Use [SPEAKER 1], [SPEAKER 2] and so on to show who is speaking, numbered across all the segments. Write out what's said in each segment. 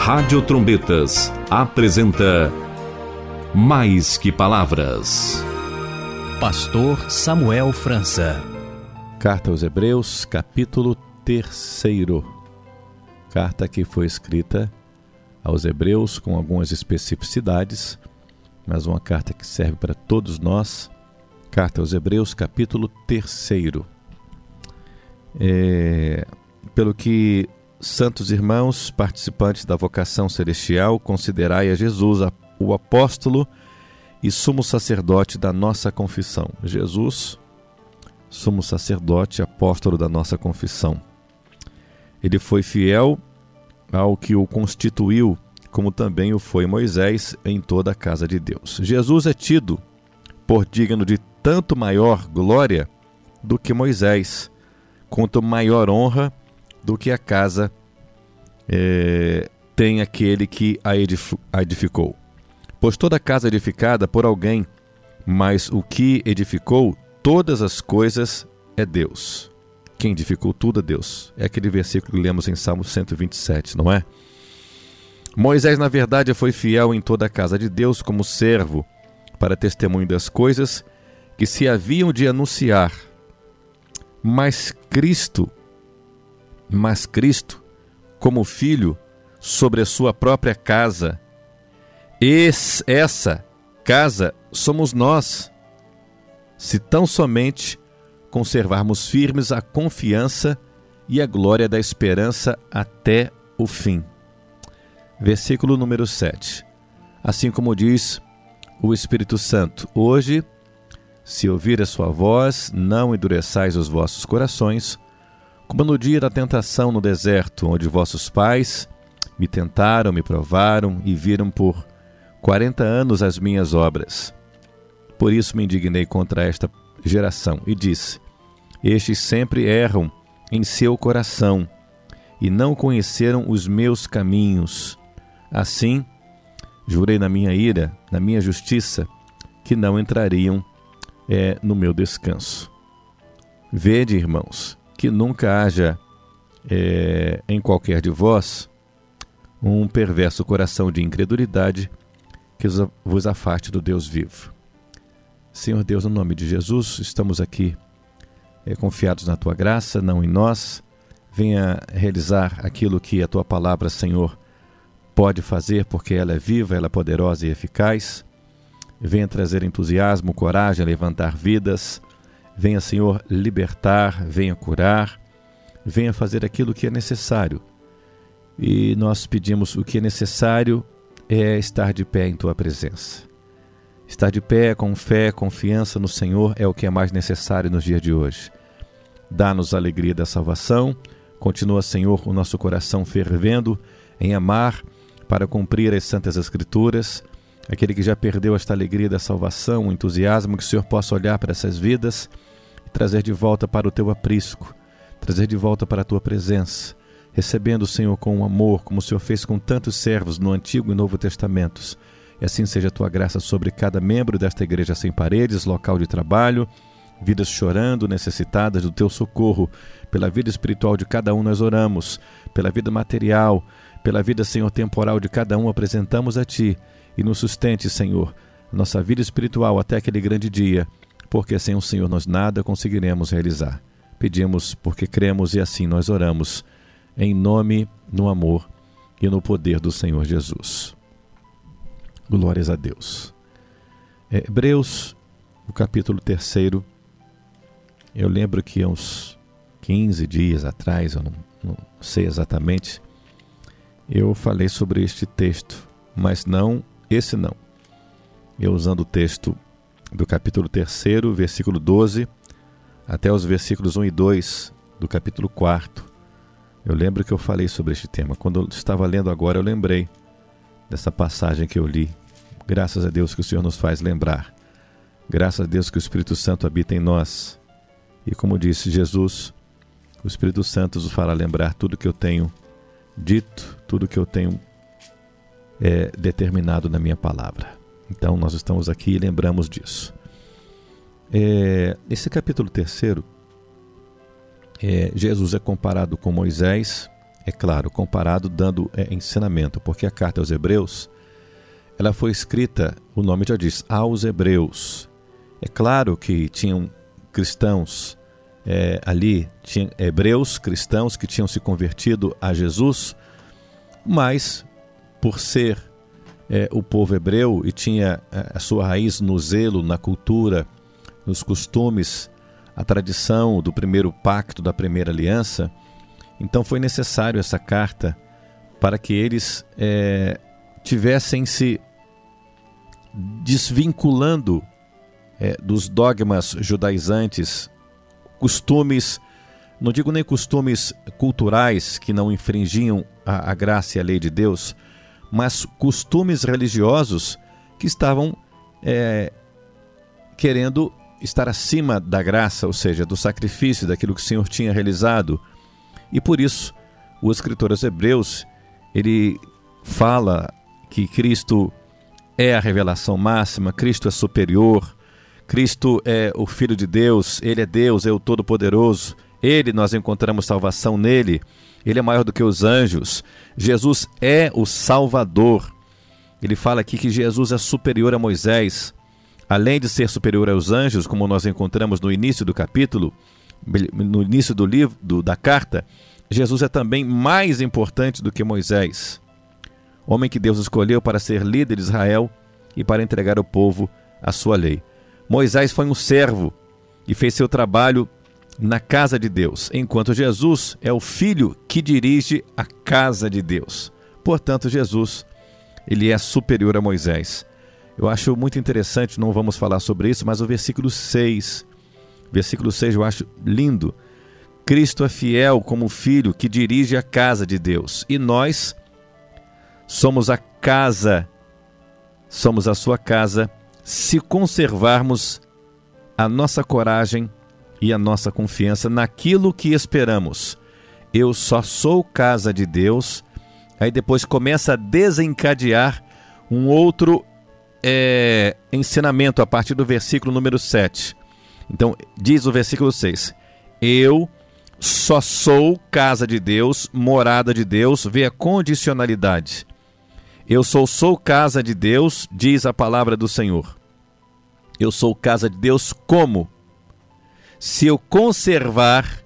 [SPEAKER 1] Rádio Trombetas apresenta Mais que Palavras. Pastor Samuel França.
[SPEAKER 2] Carta aos Hebreus, capítulo 3. Carta que foi escrita aos Hebreus com algumas especificidades, mas uma carta que serve para todos nós. Carta aos Hebreus, capítulo 3. Pelo que, santos irmãos, participantes da vocação celestial, considerai a Jesus o apóstolo e sumo sacerdote da nossa confissão. Jesus, sumo sacerdote, apóstolo da nossa confissão. Ele foi fiel ao que o constituiu, como também o foi Moisés em toda a casa de Deus. Jesus é tido por digno de tanto maior glória do que Moisés, quanto maior honra do que a casa tem aquele que a edificou. Pois toda casa edificada por alguém, mas o que edificou todas as coisas é Deus. Quem edificou tudo é Deus. É aquele versículo que lemos em Salmo 127, não é? Moisés, na verdade, foi fiel em toda a casa de Deus como servo para testemunho das coisas que se haviam de anunciar. Mas Cristo, como filho, sobre a sua própria casa. Essa casa somos nós, se tão somente conservarmos firmes a confiança e a glória da esperança até o fim. Versículo número 7. Assim como diz o Espírito Santo: hoje, se ouvir a sua voz, não endureçais os vossos corações, como no dia da tentação no deserto, onde vossos pais me tentaram, me provaram e viram por 40 anos as minhas obras. Por isso me indignei contra esta geração e disse: estes sempre erram em seu coração e não conheceram os meus caminhos. Assim, jurei na minha ira, na minha justiça, que não entrariam no meu descanso. Vede, irmãos, que nunca haja em qualquer de vós um perverso coração de incredulidade que vos afaste do Deus vivo. Senhor Deus, no nome de Jesus, estamos aqui confiados na Tua graça, não em nós. Venha realizar aquilo que a Tua palavra, Senhor, pode fazer, porque ela é viva, ela é poderosa e eficaz. Venha trazer entusiasmo, coragem, levantar vidas. Venha, Senhor, libertar, venha curar. Venha fazer aquilo que é necessário. E nós pedimos: o que é necessário é estar de pé em Tua presença. Estar de pé com fé, confiança no Senhor é o que é mais necessário nos dias de hoje. Dá-nos a alegria da salvação. Continua, Senhor, o nosso coração fervendo em amar para cumprir as Santas Escrituras. Aquele que já perdeu esta alegria da salvação, o entusiasmo, que o Senhor possa olhar para essas vidas e trazer de volta para o Teu aprisco, trazer de volta para a Tua presença, recebendo o Senhor com amor, como o Senhor fez com tantos servos no Antigo e Novo Testamentos. E assim seja a Tua graça sobre cada membro desta igreja sem paredes, local de trabalho, vidas chorando, necessitadas do Teu socorro. Pela vida espiritual de cada um nós oramos, pela vida material, pela vida, Senhor, temporal de cada um apresentamos a Ti. E nos sustente, Senhor, nossa vida espiritual até aquele grande dia, porque sem o Senhor nós nada conseguiremos realizar. Pedimos porque cremos e assim nós oramos, em nome, no amor e no poder do Senhor Jesus. Glórias a Deus. Hebreus, o capítulo 3, eu lembro que há uns 15 dias atrás, eu não sei exatamente, eu falei sobre este texto, mas não, esse não. Eu usando o texto do capítulo 3, versículo 12, até os versículos 1 e 2 do capítulo 4. Eu lembro que eu falei sobre este tema. Quando eu estava lendo agora, eu lembrei dessa passagem que eu li. Graças a Deus que o Senhor nos faz lembrar. Graças a Deus que o Espírito Santo habita em nós. E como disse Jesus, o Espírito Santo nos fará lembrar tudo que eu tenho dito, tudo que eu tenho determinado na minha palavra. Então nós estamos aqui e lembramos disso. Esse capítulo 3, Jesus é comparado com Moisés é claro, comparado dando ensinamento, porque a carta aos Hebreus, ela foi escrita, o nome já diz, aos Hebreus. É claro que tinham cristãos ali, tinha hebreus cristãos que tinham se convertido a Jesus, mas por ser o povo hebreu e tinha a sua raiz no zelo, na cultura, nos costumes, a tradição do primeiro pacto, da primeira aliança, então foi necessário essa carta para que eles tivessem se desvinculando dos dogmas judaizantes, costumes, não digo nem costumes culturais que não infringiam a graça e a lei de Deus, mas costumes religiosos que estavam querendo estar acima da graça, ou seja, do sacrifício, daquilo que o Senhor tinha realizado. E por isso, o escritor aos Hebreus, ele fala que Cristo é a revelação máxima, Cristo é superior, Cristo é o Filho de Deus, Ele é Deus, é o Todo-Poderoso, nós encontramos salvação nele, Ele é maior do que os anjos, Jesus é o Salvador. Ele fala aqui que Jesus é superior a Moisés, além de ser superior aos anjos, como nós encontramos no início do capítulo, no início do livro, da carta, Jesus é também mais importante do que Moisés, homem que Deus escolheu para ser líder de Israel e para entregar ao povo a sua lei. Moisés foi um servo e fez seu trabalho na casa de Deus, enquanto Jesus é o filho que dirige a casa de Deus. Portanto, Jesus, ele é superior a Moisés. Eu acho muito interessante, não vamos falar sobre isso, mas o versículo 6 eu acho lindo. Cristo é fiel como filho que dirige a casa de Deus. E nós somos a casa, somos a sua casa, se conservarmos a nossa coragem e a nossa confiança naquilo que esperamos. Eu só sou casa de Deus. Aí depois começa a desencadear um outro ensinamento a partir do versículo número 7. Então, diz o versículo 6, eu só sou casa de Deus, morada de Deus, vê a condicionalidade. Eu sou casa de Deus, diz a palavra do Senhor. Eu sou casa de Deus como? Se eu conservar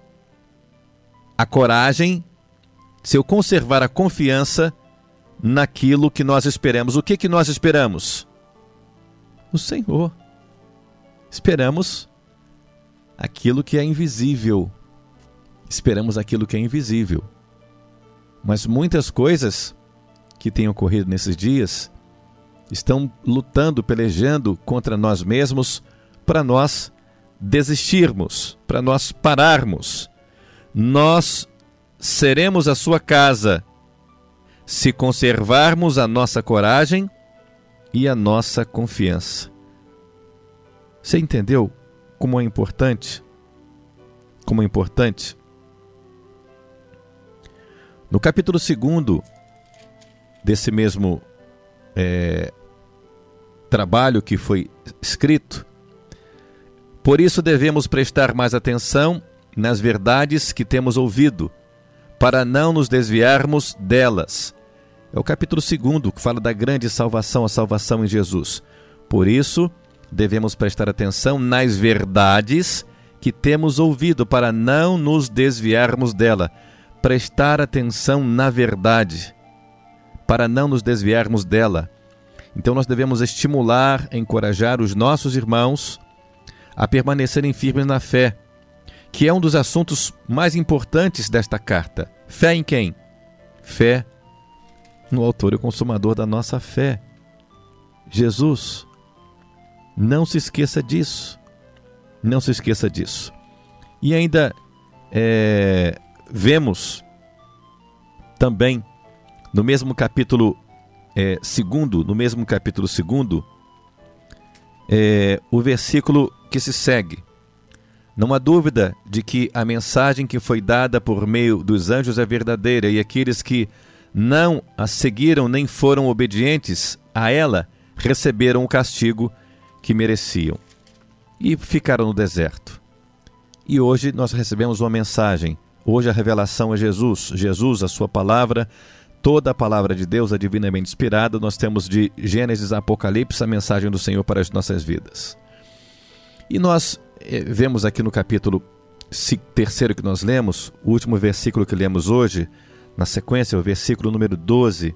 [SPEAKER 2] a coragem, se eu conservar a confiança naquilo que nós esperamos. O que nós esperamos? O Senhor. Esperamos aquilo que é invisível. Esperamos aquilo que é invisível. Mas muitas coisas que têm ocorrido nesses dias estão lutando, pelejando contra nós mesmos para nós desistirmos, para nós pararmos. Nós seremos a sua casa se conservarmos a nossa coragem e a nossa confiança. Você entendeu como é importante? Como é importante? No capítulo 2 desse mesmo trabalho que foi escrito, por isso devemos prestar mais atenção nas verdades que temos ouvido, para não nos desviarmos delas. É o capítulo 2 que fala da grande salvação, a salvação em Jesus. Por isso, devemos prestar atenção nas verdades que temos ouvido, para não nos desviarmos dela. Prestar atenção na verdade, para não nos desviarmos dela. Então nós devemos estimular, encorajar os nossos irmãos a permanecerem firmes na fé, que é um dos assuntos mais importantes desta carta. Fé em quem? Fé no autor e consumador da nossa fé, Jesus. Não se esqueça disso. Não se esqueça disso. E ainda vemos também no mesmo capítulo 2, no mesmo capítulo 2, o versículo que se segue. Não há dúvida de que a mensagem que foi dada por meio dos anjos é verdadeira, e aqueles que não a seguiram nem foram obedientes a ela receberam o castigo que mereciam e ficaram no deserto. E hoje nós recebemos uma mensagem Hoje a revelação é Jesus. Jesus, a sua palavra, toda a palavra de Deus é divinamente inspirada. Nós temos de Gênesis a Apocalipse a mensagem do Senhor para as nossas vidas. E nós vemos aqui no capítulo 3º que nós lemos, o último versículo que lemos hoje, na sequência, o versículo número 12,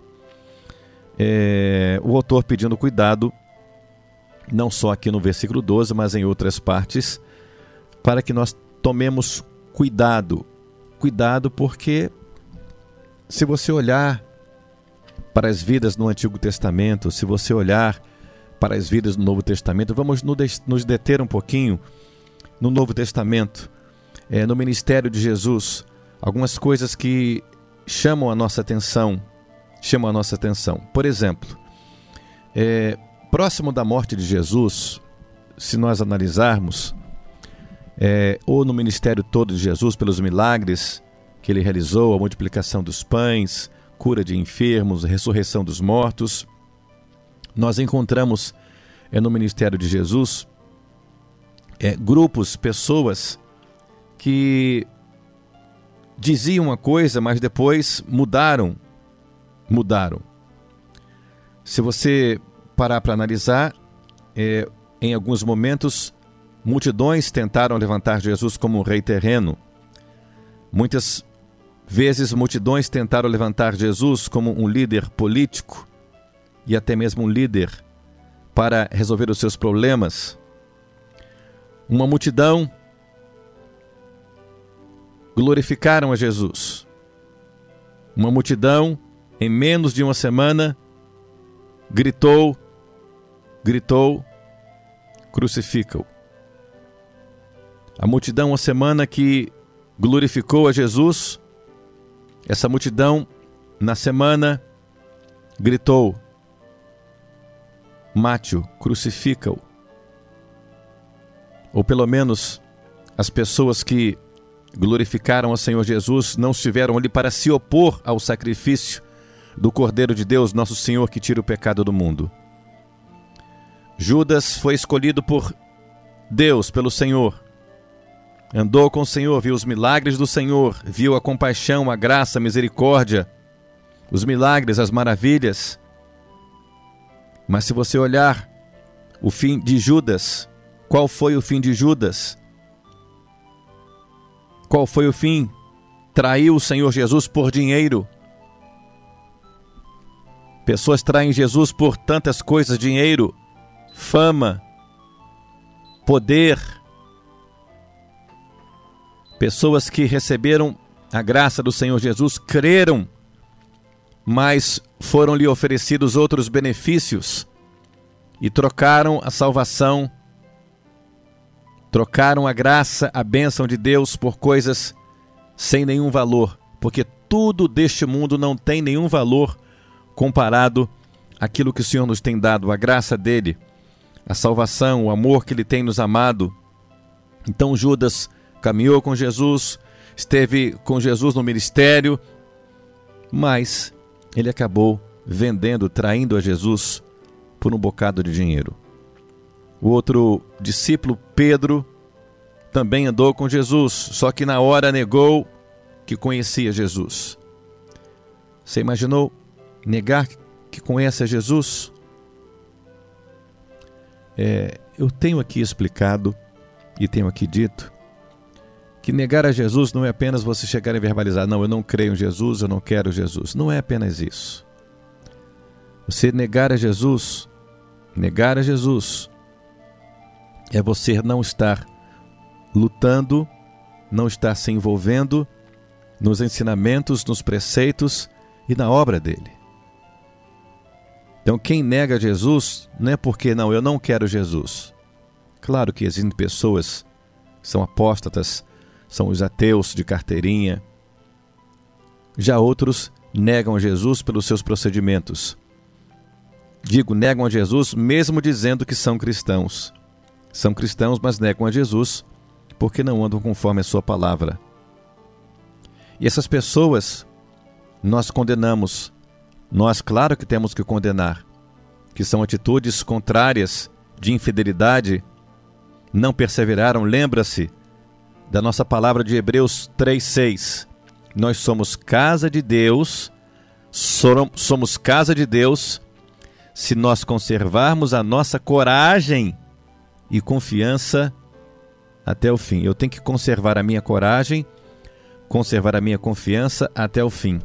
[SPEAKER 2] o autor pedindo cuidado, não só aqui no versículo 12, mas em outras partes, para que nós tomemos cuidado. Cuidado porque, se você olhar para as vidas no Antigo Testamento, se você olhar para as vidas no Novo Testamento, vamos nos deter um pouquinho no Novo Testamento, no ministério de Jesus, algumas coisas que chamam a nossa atenção. Por exemplo, próximo da morte de Jesus, se nós analisarmos, ou no ministério todo de Jesus, pelos milagres que ele realizou, a multiplicação dos pães, cura de enfermos, ressurreição dos mortos, nós encontramos no ministério de Jesus grupos, pessoas que diziam uma coisa, mas depois mudaram. Se você parar para analisar, em alguns momentos, multidões tentaram levantar Jesus como um rei terreno. Muitas vezes, multidões tentaram levantar Jesus como um líder político e até mesmo um líder para resolver os seus problemas. Uma multidão glorificaram a Jesus. Uma multidão, em menos de uma semana, gritou, crucifica-o. A multidão, uma semana que glorificou a Jesus, essa multidão, na semana, gritou, mate-o, crucifica-o. Ou pelo menos, as pessoas que glorificaram ao Senhor Jesus não estiveram ali para se opor ao sacrifício do Cordeiro de Deus, nosso Senhor, que tira o pecado do mundo. Judas foi escolhido por Deus, pelo Senhor. Andou com o Senhor, viu os milagres do Senhor, viu a compaixão, a graça, a misericórdia, os milagres, as maravilhas. Mas se você olhar o fim de Judas, qual foi o fim de Judas? Qual foi o fim? Traiu o Senhor Jesus por dinheiro. Pessoas traem Jesus por tantas coisas, dinheiro, fama, poder. Pessoas que receberam a graça do Senhor Jesus, creram, mas foram-lhe oferecidos outros benefícios e trocaram a salvação, trocaram a graça, a bênção de Deus por coisas sem nenhum valor, porque tudo deste mundo não tem nenhum valor comparado àquilo que o Senhor nos tem dado, a graça dele, a salvação, o amor que ele tem nos amado. Então Judas caminhou com Jesus, esteve com Jesus no ministério, mas ele acabou vendendo, traindo a Jesus por um bocado de dinheiro. O outro discípulo, Pedro, também andou com Jesus, só que na hora negou que conhecia Jesus. Você imaginou negar que conhece a Jesus? Eu tenho aqui explicado e tenho aqui dito que negar a Jesus não é apenas você chegar e verbalizar, não, eu não creio em Jesus, eu não quero Jesus. Não é apenas isso. Você negar a Jesus é você não estar lutando, não estar se envolvendo nos ensinamentos, nos preceitos e na obra dele. Então quem nega Jesus não é porque, não, eu não quero Jesus. Claro que existem pessoas que são apóstatas, são os ateus de carteirinha. Já outros negam a Jesus pelos seus procedimentos. Negam a Jesus mesmo dizendo que são cristãos. São cristãos, mas negam a Jesus porque não andam conforme a sua palavra. E essas pessoas nós condenamos. Nós, claro que temos que condenar, que são atitudes contrárias de infidelidade, não perseveraram. Lembra-se da nossa palavra de Hebreus 3:6. Nós somos casa de Deus, somos casa de Deus se nós conservarmos a nossa coragem e confiança até o fim. Eu tenho que conservar a minha coragem, conservar a minha confiança até o fim.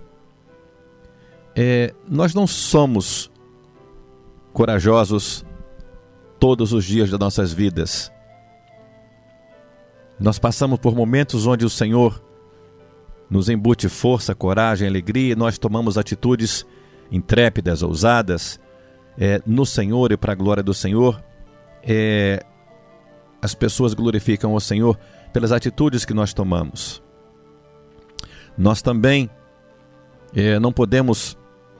[SPEAKER 2] Nós não somos corajosos todos os dias das nossas vidas. Nós passamos por momentos onde o Senhor nos embute força, coragem, alegria, e nós tomamos atitudes intrépidas, ousadas, no Senhor e para a glória do Senhor. As pessoas glorificam o Senhor pelas atitudes que nós tomamos. Nós também não podemos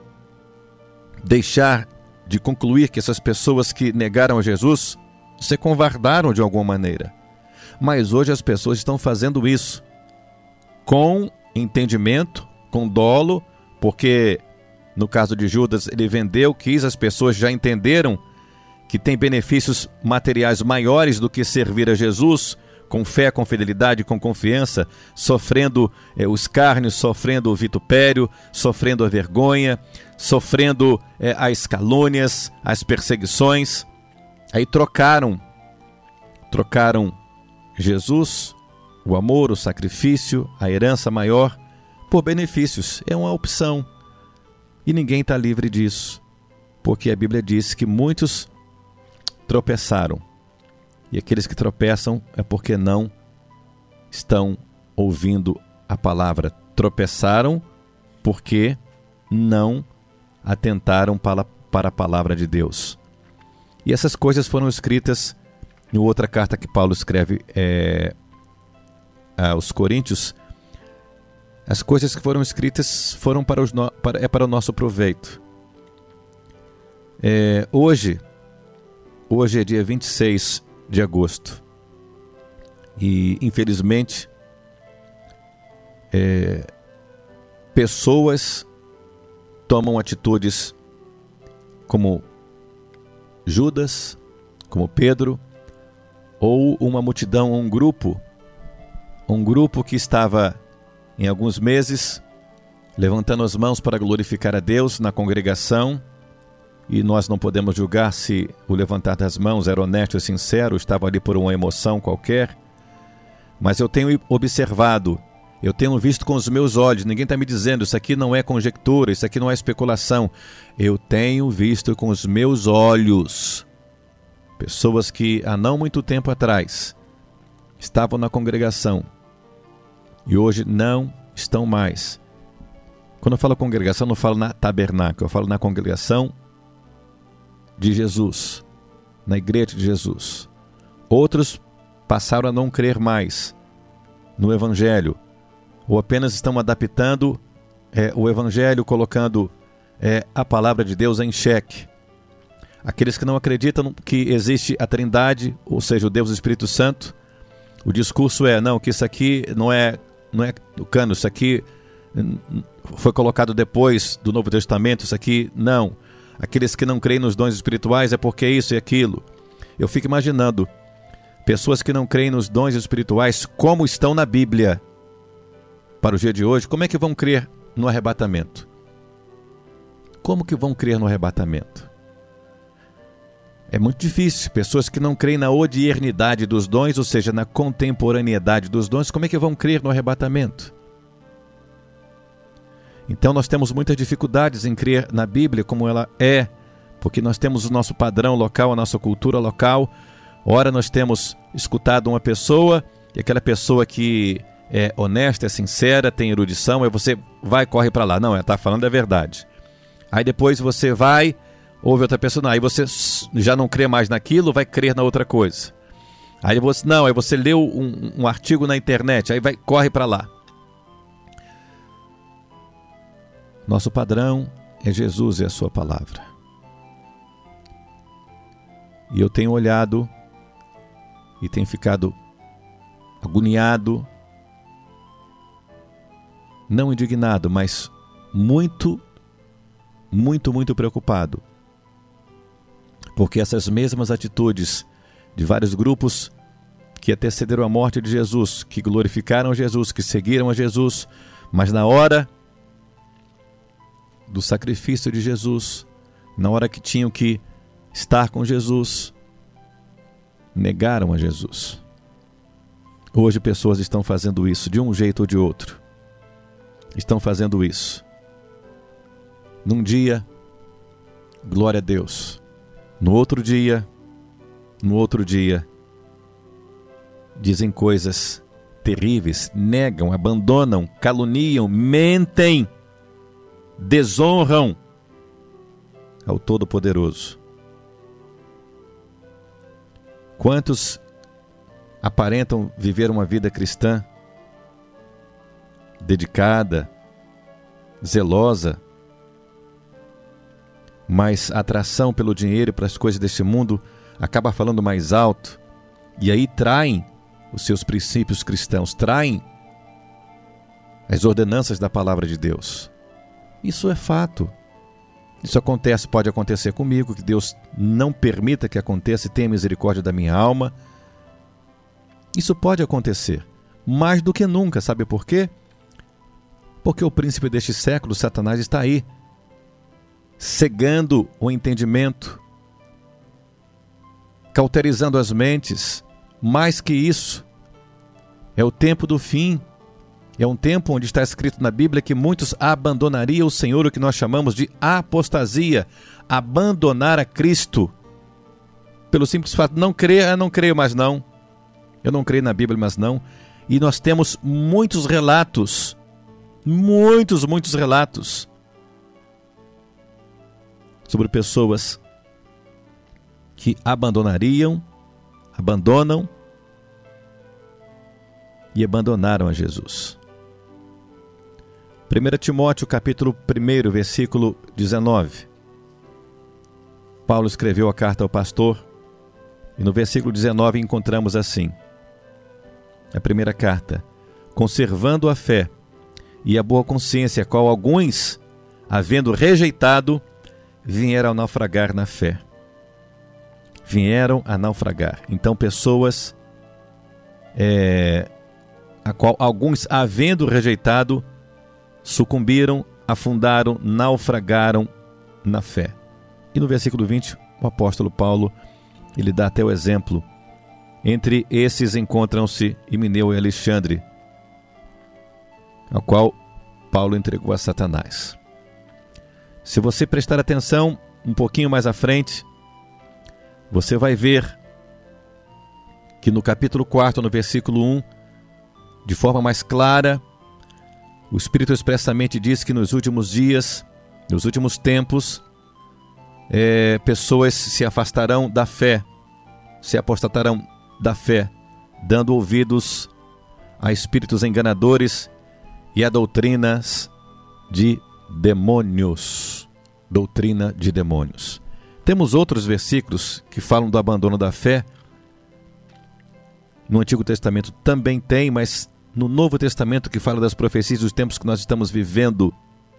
[SPEAKER 2] deixar de concluir que essas pessoas que negaram a Jesus se covardaram de alguma maneira. Mas hoje as pessoas estão fazendo isso com entendimento, com dolo, porque no caso de Judas ele vendeu, as pessoas já entenderam que tem benefícios materiais maiores do que servir a Jesus, com fé, com fidelidade, com confiança, sofrendo o escárnio, sofrendo o vitupério, sofrendo a vergonha, sofrendo as calúnias, as perseguições. Aí trocaram Jesus, o amor, o sacrifício, a herança maior, por benefícios. É uma opção. E ninguém está livre disso, porque a Bíblia diz que muitos tropeçaram. E aqueles que tropeçam é porque não estão ouvindo a palavra. Tropeçaram porque não atentaram para a palavra de Deus. E essas coisas foram escritas em outra carta que Paulo escreve aos Coríntios. As coisas que foram escritas foram para o nosso proveito. Hoje é dia 26 de agosto. E, infelizmente, pessoas tomam atitudes como Judas, como Pedro, ou uma multidão, um grupo que estava em alguns meses levantando as mãos para glorificar a Deus na congregação, e nós não podemos julgar se o levantar das mãos era honesto e sincero, estava ali por uma emoção qualquer, mas eu tenho observado, eu tenho visto com os meus olhos, ninguém está me dizendo, isso aqui não é conjectura, isso aqui não é especulação, eu tenho visto com os meus olhos pessoas que há não muito tempo atrás estavam na congregação e hoje não estão mais. Quando eu falo congregação, não falo na tabernáculo, eu falo na congregação de Jesus, na igreja de Jesus. Outros passaram a não crer mais no Evangelho, ou apenas estão adaptando o Evangelho, colocando a palavra de Deus em xeque. Aqueles que não acreditam que existe a Trindade, ou seja, o Deus Espírito Santo, o discurso não, que isso aqui não é do cano, isso aqui foi colocado depois do Novo Testamento, isso aqui não. Aqueles que não creem nos dons espirituais é porque isso e aquilo. Eu fico imaginando pessoas que não creem nos dons espirituais como estão na Bíblia para o dia de hoje, como é que vão crer no arrebatamento? Como que vão crer no arrebatamento? É muito difícil. Pessoas que não creem na odiernidade dos dons, ou seja, na contemporaneidade dos dons, como é que vão crer no arrebatamento? Então nós temos muitas dificuldades em crer na Bíblia como ela é, porque nós temos o nosso padrão local, a nossa cultura local. Ora nós temos escutado uma pessoa, e aquela pessoa que é honesta, é sincera, tem erudição, aí você vai e corre para lá. Não, ela está falando a verdade. Aí depois você vai, ouve outra pessoa, não, aí você já não crê mais naquilo, vai crer na outra coisa. Aí você leu um artigo na internet, aí corre para lá. Nosso padrão é Jesus e a sua palavra. E eu tenho olhado e tenho ficado agoniado, não indignado, mas muito preocupado. Porque essas mesmas atitudes de vários grupos que antecederam a morte de Jesus, que glorificaram Jesus, que seguiram a Jesus, mas na hora do sacrifício de Jesus, na hora que tinham que estar com Jesus, negaram a Jesus. Hoje pessoas estão fazendo isso de um jeito ou de outro. Estão fazendo isso. Num dia, glória a Deus. No outro dia, dizem coisas terríveis, negam, abandonam, caluniam, mentem, desonram ao Todo-Poderoso. Quantos aparentam viver uma vida cristã, dedicada, zelosa, mas a atração pelo dinheiro e pelas coisas deste mundo acaba falando mais alto, e aí traem os seus princípios cristãos, traem as ordenanças da palavra de Deus. Isso é fato. Isso acontece, pode acontecer comigo, que Deus não permita que aconteça e tenha misericórdia da minha alma. Isso pode acontecer, mais do que nunca, sabe por quê? Porque o príncipe deste século, Satanás, está aí, cegando o entendimento, cauterizando as mentes. Mais que isso, é o tempo do fim. É um tempo onde está escrito na Bíblia que muitos abandonariam o Senhor, o que nós chamamos de apostasia, abandonar a Cristo. Pelo simples fato de não creio mais não. Eu não creio na Bíblia, mas não. E nós temos muitos relatos, muitos relatos sobre pessoas que abandonam e abandonaram a Jesus. 1 Timóteo capítulo 1, versículo 19. Paulo escreveu a carta ao pastor e no versículo 19 encontramos assim, a primeira carta: conservando a fé e a boa consciência, qual alguns, havendo rejeitado, vieram a naufragar na fé. Vieram a naufragar. Então pessoas a qual alguns, havendo rejeitado, sucumbiram, afundaram, naufragaram na fé. E no versículo 20, o apóstolo Paulo, ele dá até o exemplo. Entre esses encontram-se Himeneu e Alexandre, ao qual Paulo entregou a Satanás. Se você prestar atenção um pouquinho mais à frente, você vai ver que no capítulo 4, no versículo 1, de forma mais clara, o Espírito expressamente diz que nos últimos dias, nos últimos tempos, pessoas se afastarão da fé, se apostatarão da fé, dando ouvidos a espíritos enganadores e a doutrinas de demônios. Doutrina de demônios. Temos outros versículos que falam do abandono da fé. No Antigo Testamento também tem, mas no Novo Testamento, que fala das profecias dos tempos que nós estamos vivendo.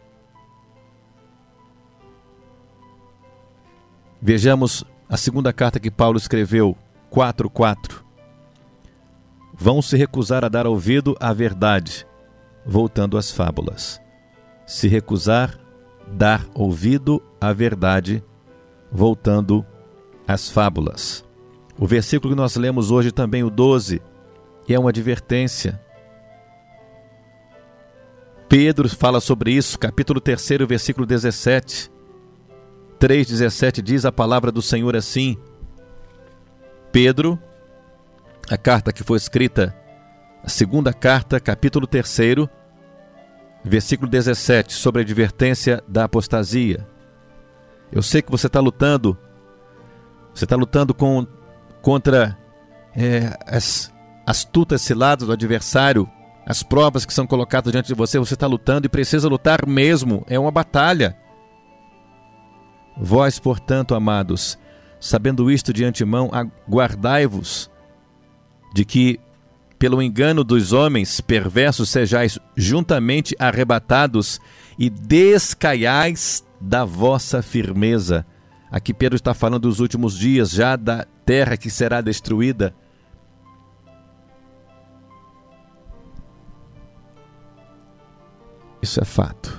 [SPEAKER 2] Vejamos a segunda carta que Paulo escreveu, 4:4. Vão se recusar a dar ouvido à verdade, voltando às fábulas. Se recusar, dar ouvido à verdade, voltando às fábulas. O versículo que nós lemos hoje também, o 12, é uma advertência. Pedro fala sobre isso, capítulo 3, versículo 17. 3:17 diz a palavra do Senhor assim. Pedro, a carta que foi escrita, a segunda carta, capítulo 3, versículo 17, sobre a advertência da apostasia. Eu sei que você está lutando contra as astutas ciladas do adversário, as provas que são colocadas diante de você. Você está lutando e precisa lutar mesmo, é uma batalha. Vós, portanto, amados, sabendo isto de antemão, guardai-vos de que, pelo engano dos homens perversos, sejais juntamente arrebatados e descaiais da vossa firmeza. Aqui Pedro está falando dos últimos dias, já da terra que será destruída. Isso é fato.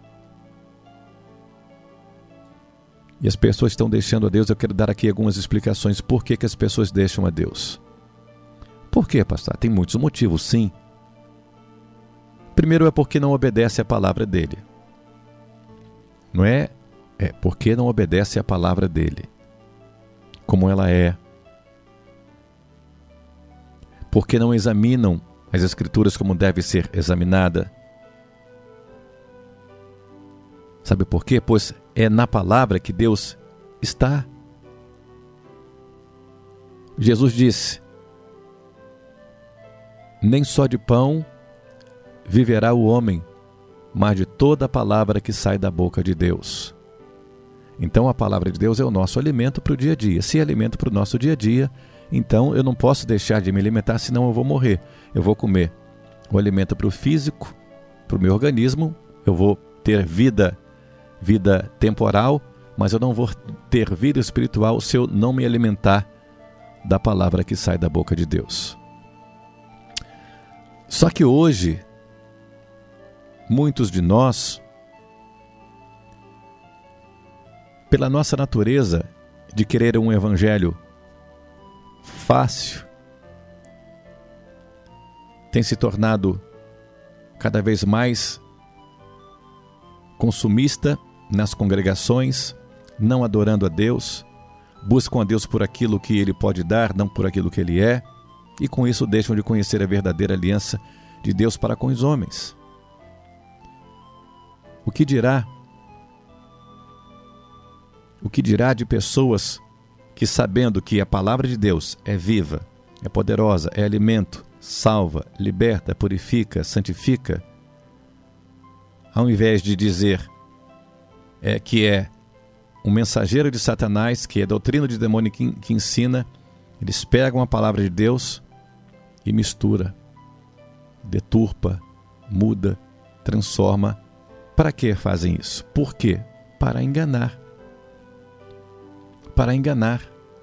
[SPEAKER 2] E as pessoas estão deixando a Deus. Eu quero dar aqui algumas explicações por que as pessoas deixam a Deus. Por quê, pastor? Tem muitos motivos, sim. Primeiro é porque não obedece à palavra dele. Não é? É porque não obedece à palavra dele, como ela é. Porque não examinam as Escrituras como deve ser examinada. Sabe por quê? Pois é na palavra que Deus está. Jesus disse: nem só de pão viverá o homem, mas de toda a palavra que sai da boca de Deus. Então a palavra de Deus é o nosso alimento para o dia a dia. Se é alimento para o nosso dia a dia, então eu não posso deixar de me alimentar, senão eu vou morrer. Eu vou comer o alimento para o físico, para o meu organismo, eu vou ter vida temporal, mas eu não vou ter vida espiritual se eu não me alimentar da palavra que sai da boca de Deus. Só que hoje, muitos de nós, pela nossa natureza de querer um evangelho fácil, tem se tornado cada vez mais consumista nas congregações, não adorando a Deus, buscam a Deus por aquilo que Ele pode dar, não por aquilo que Ele é, e com isso deixam de conhecer a verdadeira aliança de Deus para com os homens. O que dirá de pessoas que, sabendo que a palavra de Deus é viva, é poderosa, é alimento, salva, liberta, purifica, santifica, ao invés de dizer que é um mensageiro de Satanás, que é doutrina de demônio que ensina, eles pegam a palavra de Deus e mistura, deturpa, muda, transforma. Para que fazem isso? Por quê? Para enganar. Para enganar.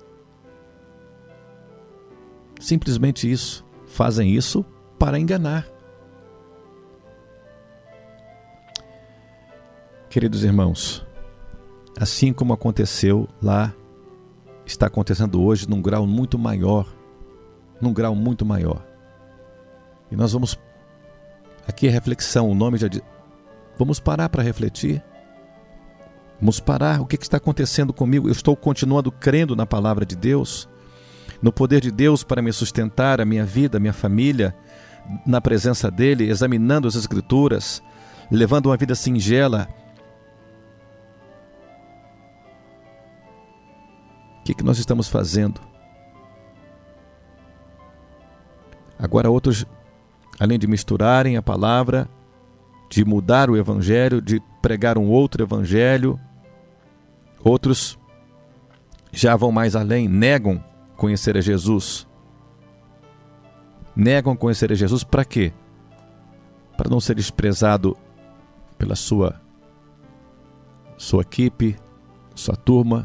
[SPEAKER 2] Simplesmente isso. Fazem isso para enganar. Queridos irmãos, assim como aconteceu lá, está acontecendo hoje num grau muito maior. E nós vamos, aqui a reflexão, o nome já diz, vamos parar para refletir. Vamos parar, o que está acontecendo comigo? Eu estou continuando crendo na palavra de Deus, no poder de Deus para me sustentar, a minha vida, a minha família, na presença dEle, examinando as Escrituras, levando uma vida singela. O que nós estamos fazendo? Agora outros, além de misturarem a palavra, de mudar o evangelho, de pregar um outro evangelho, outros já vão mais além, negam conhecer a Jesus. Negam conhecer a Jesus para quê? Para não ser desprezado pela sua equipe, sua turma.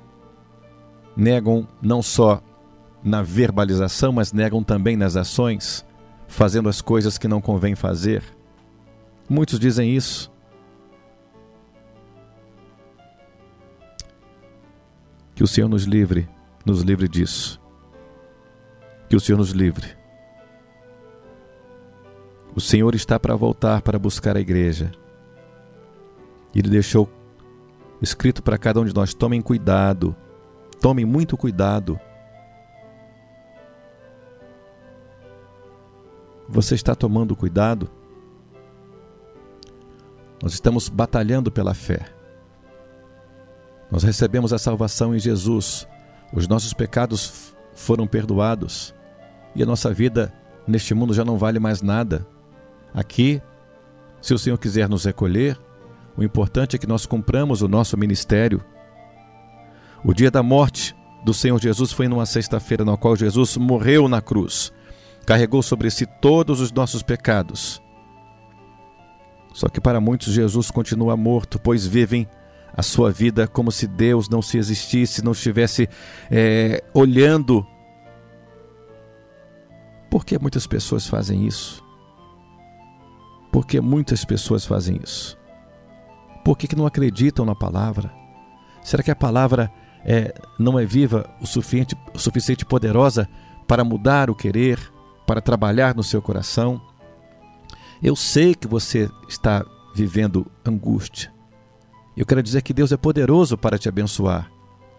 [SPEAKER 2] Negam não só na verbalização, mas negam também nas ações, fazendo as coisas que não convém fazer. Muitos dizem isso. Que o Senhor nos livre disso. Que o Senhor nos livre. O Senhor está para voltar para buscar a igreja. Ele deixou escrito para cada um de nós: tomem cuidado, tomem muito cuidado. Você está tomando cuidado? Nós estamos batalhando pela fé. Nós recebemos a salvação em Jesus. Os nossos pecados foram perdoados. E a nossa vida neste mundo já não vale mais nada. Aqui, se o Senhor quiser nos recolher, o importante é que nós cumpramos o nosso ministério. O dia da morte do Senhor Jesus foi numa sexta-feira, na qual Jesus morreu na cruz. Carregou sobre si todos os nossos pecados. Só que para muitos Jesus continua morto, pois vivem a sua vida como se Deus não se existisse, não estivesse olhando. Por que muitas pessoas fazem isso? Por que muitas pessoas fazem isso? Por que não acreditam na palavra? Será que a palavra não é viva o suficiente poderosa para mudar o querer, para trabalhar no seu coração? Eu sei que você está vivendo angústia. Eu quero dizer que Deus é poderoso para te abençoar.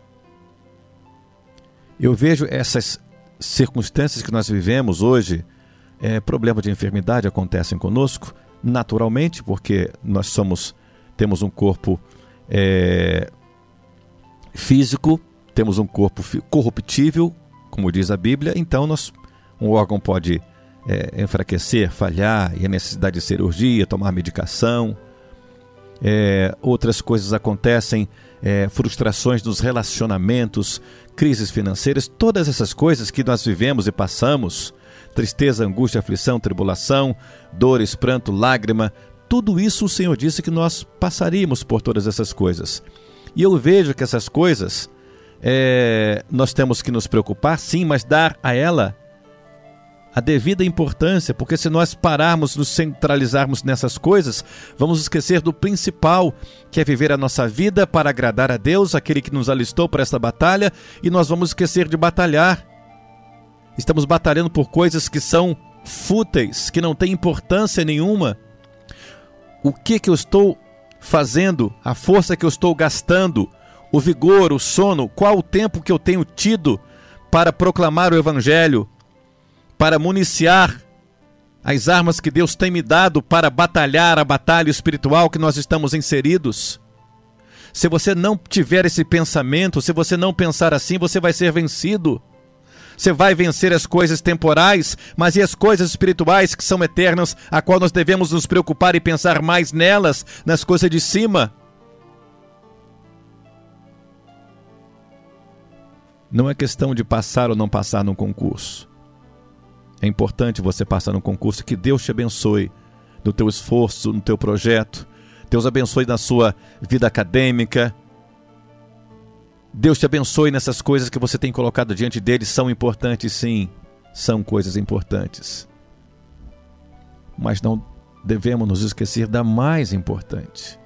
[SPEAKER 2] Eu vejo essas circunstâncias que nós vivemos hoje, problemas de enfermidade acontecem conosco, naturalmente, porque nós temos um corpo físico, temos um corpo corruptível, como diz a Bíblia, então um órgão pode enfraquecer, falhar, e a necessidade de cirurgia, tomar medicação. Outras coisas acontecem, frustrações nos relacionamentos, crises financeiras, todas essas coisas que nós vivemos e passamos, tristeza, angústia, aflição, tribulação, dores, pranto, lágrima, tudo isso o Senhor disse que nós passaríamos por todas essas coisas. E eu vejo que essas coisas, nós temos que nos preocupar, sim, mas dar a ela a devida importância, porque se nós pararmos, nos centralizarmos nessas coisas, vamos esquecer do principal, que é viver a nossa vida para agradar a Deus, aquele que nos alistou para esta batalha, e nós vamos esquecer de batalhar. Estamos batalhando por coisas que são fúteis, que não têm importância nenhuma. O que eu estou fazendo, a força que eu estou gastando, o vigor, o sono, qual o tempo que eu tenho tido para proclamar o Evangelho, para municiar as armas que Deus tem me dado para batalhar a batalha espiritual que nós estamos inseridos? Se você não tiver esse pensamento, se você não pensar assim, você vai ser vencido. Você vai vencer as coisas temporais, mas e as coisas espirituais que são eternas, a qual nós devemos nos preocupar e pensar mais nelas, nas coisas de cima? Não é questão de passar ou não passar num concurso. É importante você passar no concurso, que Deus te abençoe no teu esforço, no teu projeto. Deus abençoe na sua vida acadêmica. Deus te abençoe nessas coisas que você tem colocado diante dele. São importantes, sim. São coisas importantes. Mas não devemos nos esquecer da mais importante.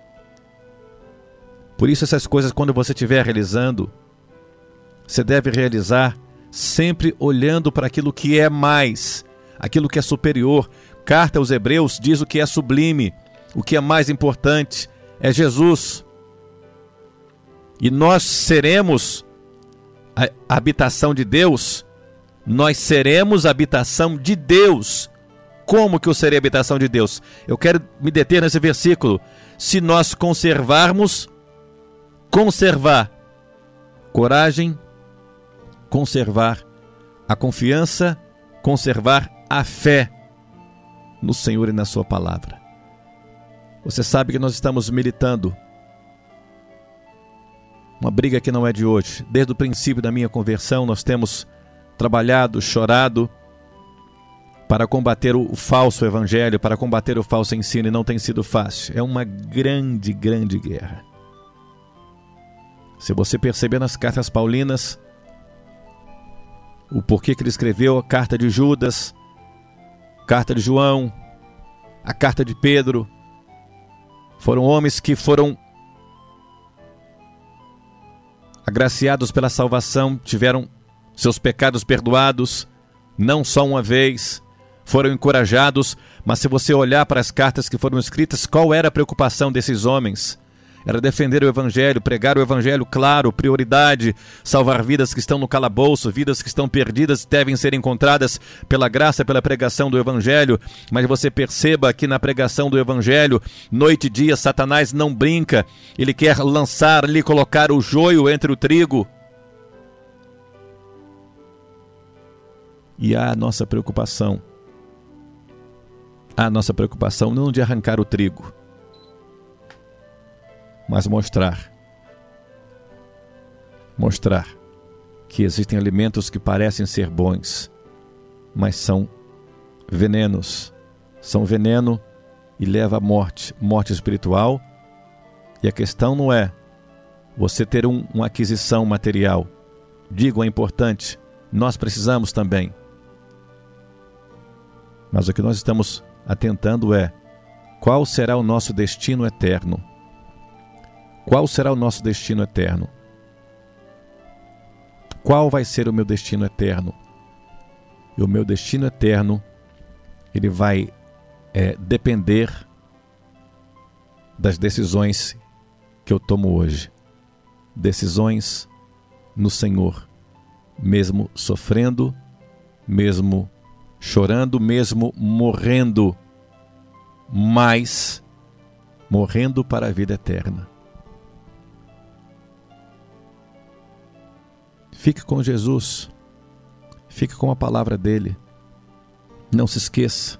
[SPEAKER 2] Por isso, essas coisas, quando você estiver realizando, você deve realizar sempre olhando para aquilo que é mais, aquilo que é superior. Carta aos Hebreus diz o que é sublime, o que é mais importante, é Jesus. E nós seremos a habitação de Deus, nós seremos a habitação de Deus. Como que eu serei a habitação de Deus? Eu quero me deter nesse versículo. Se nós conservar coragem, conservar a confiança, conservar a fé no Senhor e na sua palavra. Você sabe que nós estamos militando uma briga que não é de hoje. Desde o princípio da minha conversão, nós temos trabalhado, chorado para combater o falso evangelho, para combater o falso ensino, e não tem sido fácil. É uma grande, grande guerra. Se você perceber nas cartas paulinas, o porquê que ele escreveu a carta de Judas, carta de João, a carta de Pedro, foram homens que foram agraciados pela salvação, tiveram seus pecados perdoados, não só uma vez, foram encorajados, mas se você olhar para as cartas que foram escritas, qual era a preocupação desses homens? Era defender o Evangelho, pregar o Evangelho, claro, prioridade, salvar vidas que estão no calabouço, vidas que estão perdidas, devem ser encontradas pela graça, pela pregação do Evangelho. Mas você perceba que na pregação do Evangelho, noite e dia, Satanás não brinca, ele quer lançar ali, colocar o joio entre o trigo. E a nossa preocupação não de arrancar o trigo, mas mostrar que existem alimentos que parecem ser bons, mas são venenos, são veneno e leva à morte espiritual. E a questão não é você ter uma aquisição material. Digo, é importante, nós precisamos também. Mas o que nós estamos atentando é Qual será o nosso destino eterno? Qual será o nosso destino eterno? Qual vai ser o meu destino eterno? E o meu destino eterno, ele vai depender das decisões que eu tomo hoje. Decisões no Senhor, mesmo sofrendo, mesmo chorando, mesmo morrendo, mas morrendo para a vida eterna. Fique com Jesus, fique com a palavra dele, não se esqueça.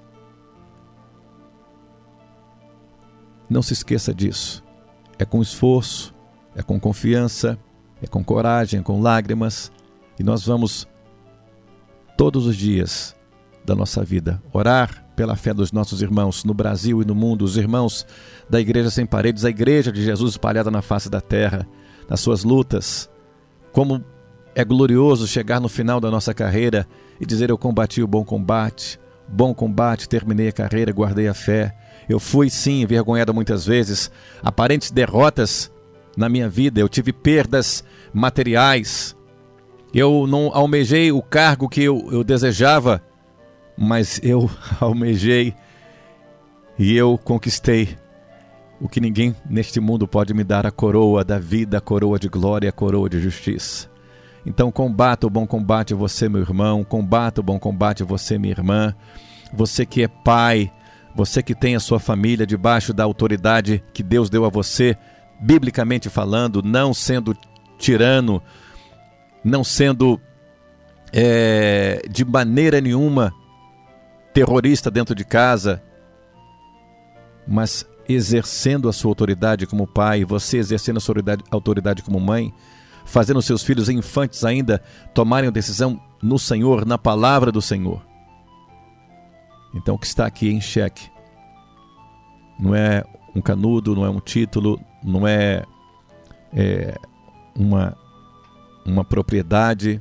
[SPEAKER 2] Não se esqueça disso. É com esforço, é com confiança, é com coragem, é com lágrimas, e nós vamos todos os dias da nossa vida orar pela fé dos nossos irmãos no Brasil e no mundo, os irmãos da Igreja Sem Paredes, a Igreja de Jesus espalhada na face da terra, nas suas lutas. Como é glorioso chegar no final da nossa carreira e dizer: eu combati o bom combate, terminei a carreira, guardei a fé. Eu fui sim envergonhado muitas vezes, aparentes derrotas na minha vida, eu tive perdas materiais, eu não almejei o cargo que eu desejava, mas eu almejei e eu conquistei o que ninguém neste mundo pode me dar: a coroa da vida, a coroa de glória, a coroa de justiça. Então combata o bom combate, você, meu irmão, combata o bom combate, você, minha irmã, você que é pai, você que tem a sua família debaixo da autoridade que Deus deu a você, biblicamente falando, não sendo tirano, não sendo de maneira nenhuma terrorista dentro de casa, mas exercendo a sua autoridade como pai, você exercendo a sua autoridade como mãe, fazendo seus filhos infantes ainda tomarem a decisão no Senhor, na palavra do Senhor. Então o que está aqui em xeque não é um canudo, não é um título, não é uma propriedade,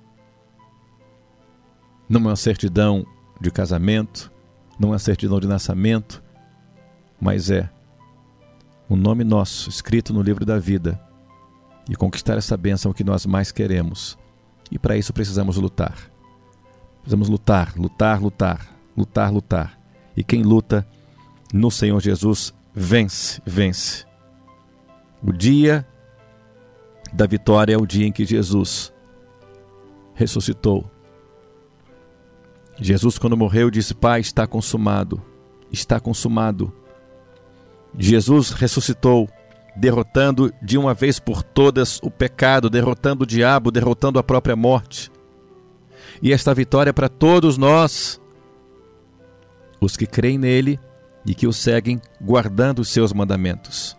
[SPEAKER 2] não é uma certidão de casamento, não é uma certidão de nascimento, mas é o nome nosso escrito no livro da vida. E conquistar essa bênção é o que nós mais queremos. E para isso precisamos lutar. Precisamos lutar. E quem luta no Senhor Jesus vence. O dia da vitória é o dia em que Jesus ressuscitou. Jesus, quando morreu, disse: Pai, está consumado. Está consumado. Jesus ressuscitou, derrotando de uma vez por todas o pecado, derrotando o diabo, derrotando a própria morte. E esta vitória é para todos nós, os que creem nele e que o seguem guardando os seus mandamentos.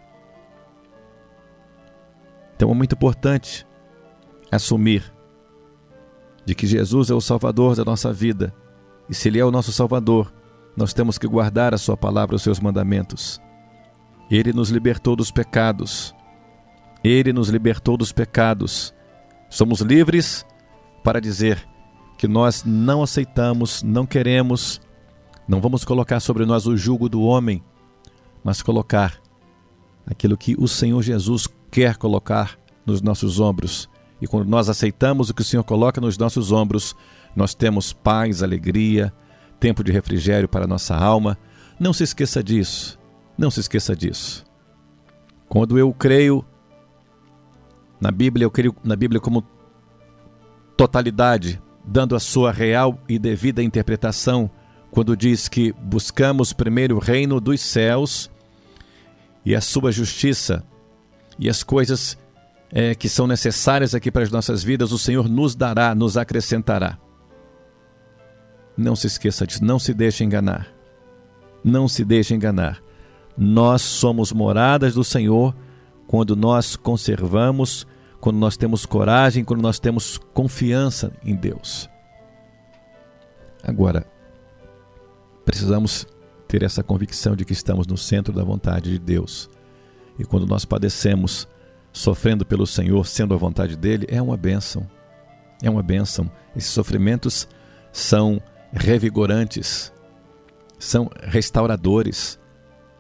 [SPEAKER 2] Então é muito importante assumir de que Jesus é o Salvador da nossa vida. E se Ele é o nosso Salvador, nós temos que guardar a sua palavra, os seus mandamentos. Ele nos libertou dos pecados. Ele nos libertou dos pecados. Somos livres para dizer que nós não aceitamos, não queremos, não vamos colocar sobre nós o jugo do homem, mas colocar aquilo que o Senhor Jesus quer colocar nos nossos ombros. E quando nós aceitamos o que o Senhor coloca nos nossos ombros, nós temos paz, alegria, tempo de refrigério para a nossa alma. Não se esqueça disso. Não se esqueça disso. Quando eu creio na Bíblia, eu creio na Bíblia como totalidade, dando a sua real e devida interpretação, quando diz que buscamos primeiro o reino dos céus e a sua justiça e as coisas que são necessárias aqui para as nossas vidas, o Senhor nos dará, nos acrescentará. Não se esqueça disso, não se deixe enganar. Não se deixe enganar. Nós somos moradas do Senhor quando nós conservamos, quando nós temos coragem, quando nós temos confiança em Deus. Agora, precisamos ter essa convicção de que estamos no centro da vontade de Deus. E quando nós padecemos, sofrendo pelo Senhor, sendo a vontade dEle, é uma bênção. É uma bênção. Esses sofrimentos são revigorantes, são restauradores,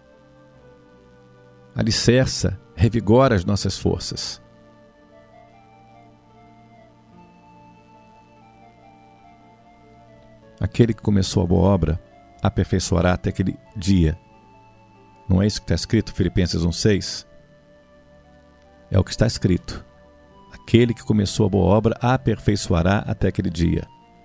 [SPEAKER 2] alicerça, revigora as nossas forças. Aquele que começou a boa obra, aperfeiçoará até aquele dia. Não é isso que está escrito, Filipenses 1,6? É o que está escrito. Aquele que começou a boa obra, aperfeiçoará até aquele dia.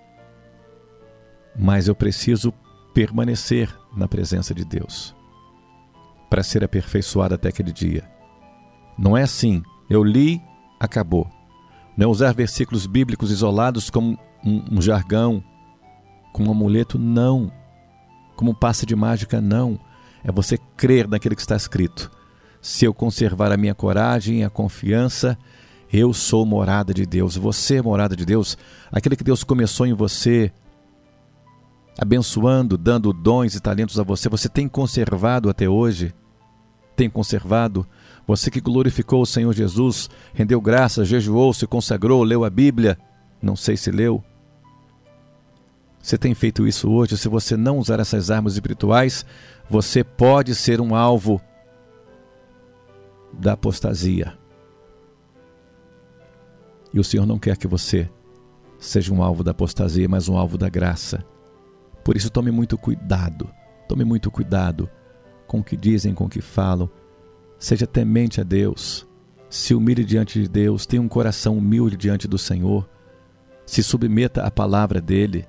[SPEAKER 2] Mas eu preciso permanecer na presença de Deus para ser aperfeiçoado até aquele dia. Não é assim, eu li, acabou. Não é usar versículos bíblicos isolados como um jargão, como um amuleto, não. Como um passe de mágica, não. É você crer naquilo que está escrito. Se eu conservar a minha coragem e a confiança, eu sou morada de Deus. Você é morada de Deus. Aquele que Deus começou em você, abençoando, dando dons e talentos a você. Você tem conservado até hoje? Tem conservado? Você que glorificou o Senhor Jesus, rendeu graças, jejuou, se consagrou, leu a Bíblia. Não sei se leu. Você tem feito isso hoje? Se você não usar essas armas espirituais, você pode ser um alvo da apostasia. E o Senhor não quer que você seja um alvo da apostasia, mas um alvo da graça. Por isso tome muito cuidado com o que dizem, com o que falam. Seja temente a Deus, se humilhe diante de Deus, tenha um coração humilde diante do Senhor, se submeta à palavra dEle.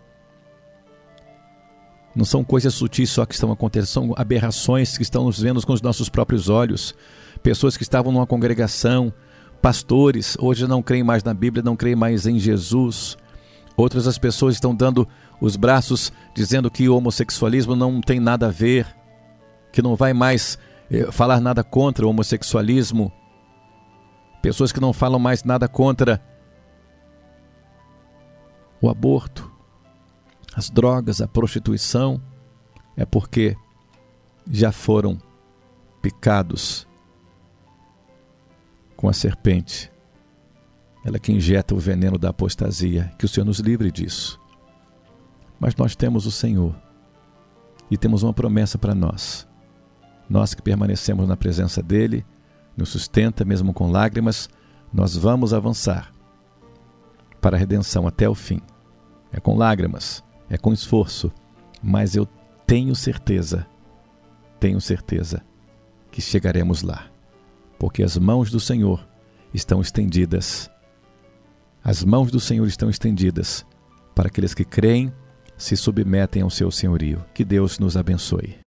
[SPEAKER 2] Não são coisas sutis só que estão acontecendo, são aberrações que estão nos vendo com os nossos próprios olhos. Pessoas que estavam numa congregação, pastores, hoje não creem mais na Bíblia, não creem mais em Jesus. Outras as pessoas estão dando os braços, dizendo que o homossexualismo não tem nada a ver, que não vai mais falar nada contra o homossexualismo. Pessoas que não falam mais nada contra o aborto, as drogas, a prostituição, é porque já foram picados com a serpente. Ela que injeta o veneno da apostasia. Que o Senhor nos livre disso. Mas nós temos o Senhor e temos uma promessa para nós. Nós que permanecemos na presença dEle, nos sustenta mesmo com lágrimas, nós vamos avançar para a redenção até o fim. É com lágrimas, é com esforço, mas eu tenho certeza que chegaremos lá, porque as mãos do Senhor estão estendidas. As mãos do Senhor estão estendidas para aqueles que creem, se submetem ao seu senhorio. Que Deus nos abençoe.